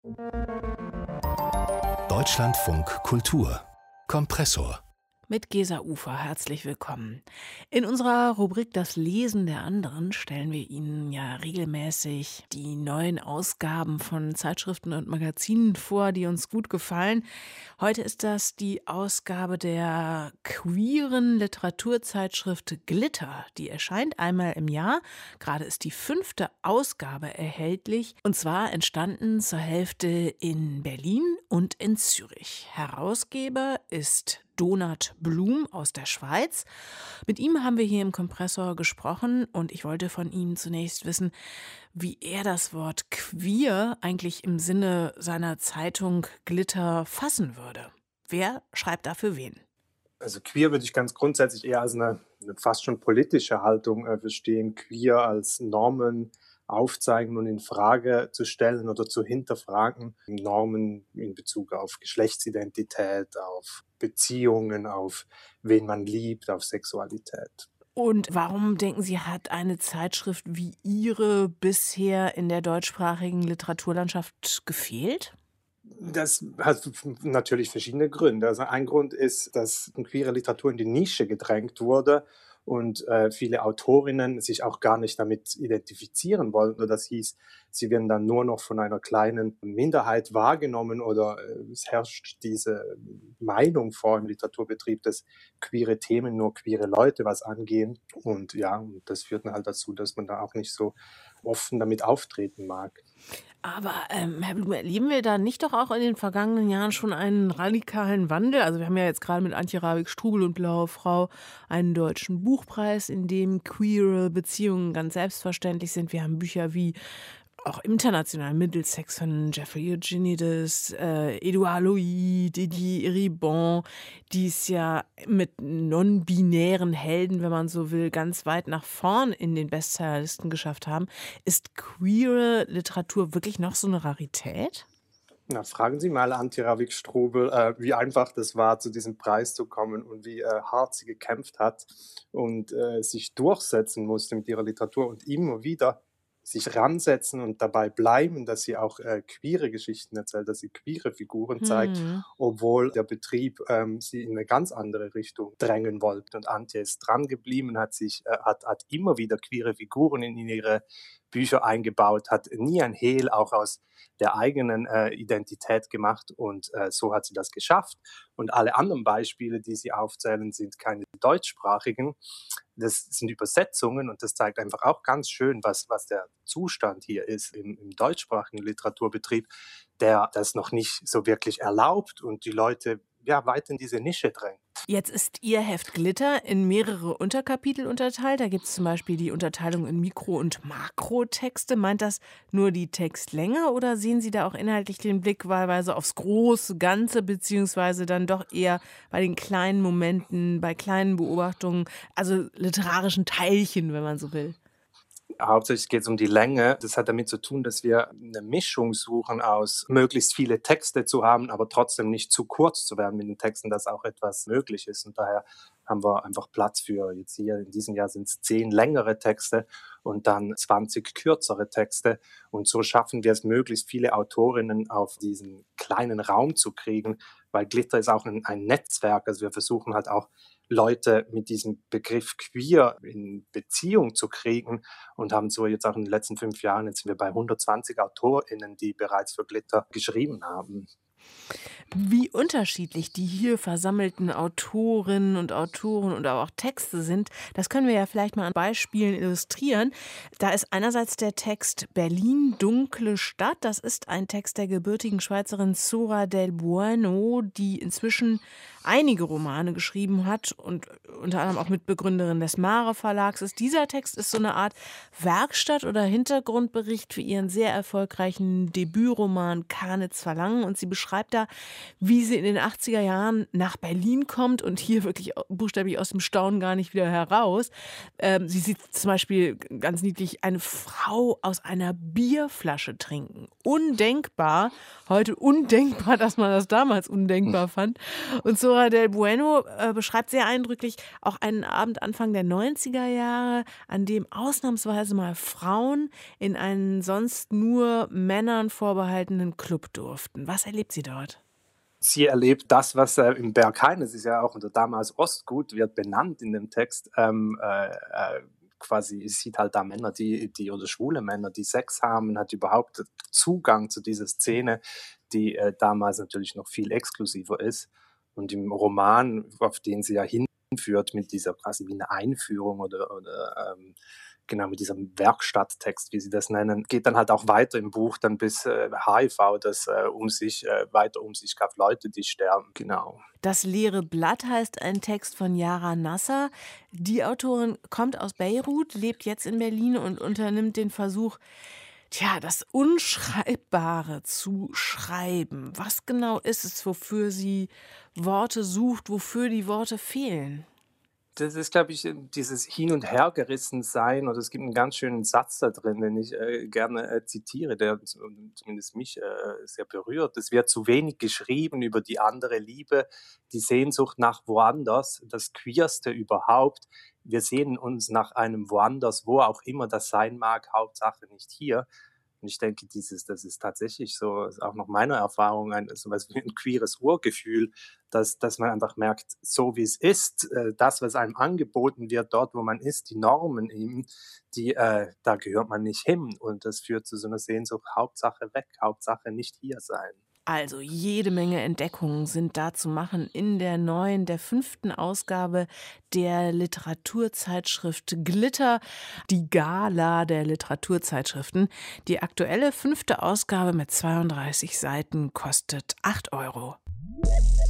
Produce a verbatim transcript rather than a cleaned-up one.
Deutschlandfunk Kultur Kompressor Mit Gesa Ufer, herzlich willkommen. In unserer Rubrik Das Lesen der anderen stellen wir Ihnen ja regelmäßig die neuen Ausgaben von Zeitschriften und Magazinen vor, die uns gut gefallen. Heute ist das die Ausgabe der queeren Literaturzeitschrift Glitter. Die erscheint einmal im Jahr. Gerade ist die fünfte Ausgabe erhältlich. Und zwar entstanden zur Hälfte in Berlin und in Zürich. Herausgeber ist Donat Blum aus der Schweiz. Mit ihm haben wir hier im Kompressor gesprochen und ich wollte von ihm zunächst wissen, wie er das Wort queer eigentlich im Sinne seiner Zeitung Glitter fassen würde. Wer schreibt da für wen? Also queer würde ich ganz grundsätzlich eher als eine, eine fast schon politische Haltung äh, verstehen. Queer als Normen aufzeigen und in Frage zu stellen oder zu hinterfragen. Normen in Bezug auf Geschlechtsidentität, auf Beziehungen, auf wen man liebt, auf Sexualität. Und warum denken Sie, hat eine Zeitschrift wie Ihre bisher in der deutschsprachigen Literaturlandschaft gefehlt? Das hat natürlich verschiedene Gründe. Also ein Grund ist, dass queere Literatur in die Nische gedrängt wurde und äh, viele Autorinnen sich auch gar nicht damit identifizieren wollten. Das hieß, sie werden dann nur noch von einer kleinen Minderheit wahrgenommen oder äh, es herrscht diese Meinung vor im Literaturbetrieb, dass queere Themen nur queere Leute was angehen. Und ja, das führt dann halt dazu, dass man da auch nicht so offen damit auftreten mag. Aber ähm, Herr Blum, erleben wir da nicht doch auch in den vergangenen Jahren schon einen radikalen Wandel? Also wir haben ja jetzt gerade mit Antje Ravik-Strubel und Blaue Frau einen deutschen Buchpreis, in dem queere Beziehungen ganz selbstverständlich sind. Wir haben Bücher wie auch international Middlesex von Jeffrey Eugenides, äh, Edouard Louis, Didier Eribon, die es ja mit non-binären Helden, wenn man so will, ganz weit nach vorn in den Bestsellerlisten geschafft haben. Ist queere Literatur wirklich noch so eine Rarität? Na, fragen Sie mal Antje Ravik-Strubel, äh, wie einfach das war, zu diesem Preis zu kommen und wie äh, hart sie gekämpft hat und äh, sich durchsetzen musste mit ihrer Literatur und immer wieder sich ransetzen und dabei bleiben, dass sie auch äh, queere Geschichten erzählt, dass sie queere Figuren zeigt, Hm. obwohl der Betrieb ähm, sie in eine ganz andere Richtung drängen wollte. Und Antje ist dran geblieben, hat sich äh, hat, hat immer wieder queere Figuren in ihre Bücher eingebaut, hat nie ein Hehl auch aus der eigenen äh, Identität gemacht und äh, so hat sie das geschafft. Und alle anderen Beispiele, die sie aufzählen, sind keine deutschsprachigen. Das sind Übersetzungen und das zeigt einfach auch ganz schön, was, was der Zustand hier ist im, im deutschsprachigen Literaturbetrieb, der das noch nicht so wirklich erlaubt und die Leute ja weit in diese Nische drängt. Jetzt ist Ihr Heft Glitter in mehrere Unterkapitel unterteilt. Da gibt es zum Beispiel die Unterteilung in Mikro- und Makrotexte. Meint das nur die Textlänge oder sehen Sie da auch inhaltlich den Blick wahlweise aufs große Ganze, beziehungsweise dann doch eher bei den kleinen Momenten, bei kleinen Beobachtungen, also literarischen Teilchen, wenn man so will? Hauptsächlich geht es um die Länge. Das hat damit zu tun, dass wir eine Mischung suchen aus möglichst viele Texte zu haben, aber trotzdem nicht zu kurz zu werden mit den Texten, dass auch etwas möglich ist. Und daher haben wir einfach Platz für, jetzt hier in diesem Jahr sind es zehn längere Texte und dann zwanzig kürzere Texte. Und so schaffen wir es, möglichst viele Autorinnen auf diesen kleinen Raum zu kriegen, weil Glitter ist auch ein, ein Netzwerk. Also wir versuchen halt auch Leute mit diesem Begriff queer in Beziehung zu kriegen und haben so jetzt auch in den letzten fünf Jahren, jetzt sind wir bei hundertzwanzig AutorInnen, die bereits für Glitter geschrieben haben. Wie unterschiedlich die hier versammelten Autorinnen und Autoren und auch Texte sind, das können wir ja vielleicht mal an Beispielen illustrieren. Da ist einerseits der Text Berlin, dunkle Stadt. Das ist ein Text der gebürtigen Schweizerin Zora del Bueno, die inzwischen einige Romane geschrieben hat und unter anderem auch Mitbegründerin des Mare Verlags ist. Dieser Text ist so eine Art Werkstatt oder Hintergrundbericht für ihren sehr erfolgreichen Debütroman Kanitz Verlangen und sie beschreibt beschreibt da, wie sie in den achtziger Jahren nach Berlin kommt und hier wirklich buchstäblich aus dem Staunen gar nicht wieder heraus. Ähm, sie sieht zum Beispiel ganz niedlich eine Frau aus einer Bierflasche trinken. Undenkbar. Heute undenkbar, dass man das damals undenkbar fand. Und Zora del Bueno äh, beschreibt sehr eindrücklich auch einen Abend Anfang der neunziger Jahre, an dem ausnahmsweise mal Frauen in einen sonst nur Männern vorbehaltenen Club durften. Was erlebt sie dort? Sie erlebt das, was äh, im Berghain, das ist ja auch unter damals Ostgut, wird benannt in dem Text, ähm, äh, äh, quasi, es sieht halt da Männer, die, die oder schwule Männer, die Sex haben, hat überhaupt Zugang zu dieser Szene, die äh, damals natürlich noch viel exklusiver ist. Und im Roman, auf den sie ja hinführt, mit dieser quasi wie eine Einführung oder, oder ähm, genau mit diesem Werkstatttext, wie sie das nennen, geht dann halt auch weiter im Buch dann bis äh, H I V, das äh, um sich äh, weiter um sich gab, Leute, die sterben. Genau. Das leere Blatt heißt ein Text von Yara Nasser. Die Autorin kommt aus Beirut, lebt jetzt in Berlin und unternimmt den Versuch, tja, das Unschreibbare zu schreiben. Was genau ist es, wofür sie Worte sucht, wofür die Worte fehlen? Das ist, glaube ich, dieses Hin- und Hergerissensein, oder es gibt einen ganz schönen Satz da drin, den ich äh, gerne äh, zitiere, der zumindest mich äh, sehr berührt. Es wird zu wenig geschrieben über die andere Liebe, die Sehnsucht nach woanders, das Queerste überhaupt. Wir sehnen uns nach einem Woanders, wo auch immer das sein mag, Hauptsache nicht hier. Und ich denke, dieses, das ist tatsächlich so, ist auch nach meiner Erfahrung ein, so was wie ein queeres Urgefühl, dass, dass man einfach merkt, so wie es ist, äh, das, was einem angeboten wird, dort, wo man ist, die Normen eben, die, äh, da gehört man nicht hin. Und das führt zu so einer Sehnsucht, Hauptsache weg, Hauptsache nicht hier sein. Also jede Menge Entdeckungen sind da zu machen in der neuen, der fünften Ausgabe der Literaturzeitschrift Glitter, die Gala der Literaturzeitschriften. Die aktuelle fünfte Ausgabe mit zweiunddreißig Seiten kostet acht Euro.